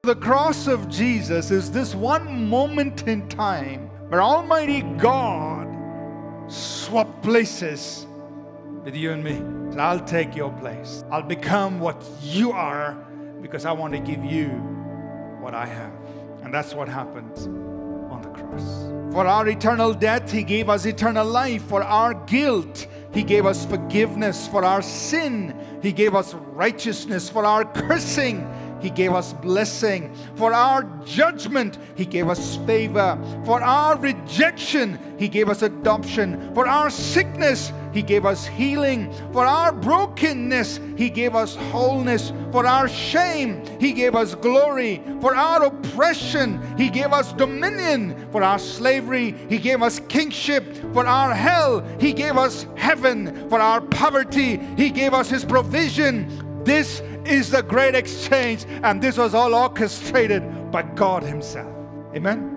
The cross of Jesus is this one moment in time where Almighty God swapped places with you and me. So I'll take your place. I'll become what you are because I want to give you what I have. And that's what happened on the cross. For our eternal death, He gave us eternal life. For our guilt, He gave us forgiveness. For our sin, He gave us righteousness. For our cursing, He gave us blessing. For our judgment, He gave us favor. For our rejection, He gave us adoption. For our sickness, He gave us healing. For our brokenness, He gave us wholeness. For our shame, He gave us glory. For our oppression, He gave us dominion. For our slavery, He gave us kingship. For our hell, He gave us heaven. For our poverty, He gave us His provision. This is the great exchange, and this was all orchestrated by God Himself. Amen.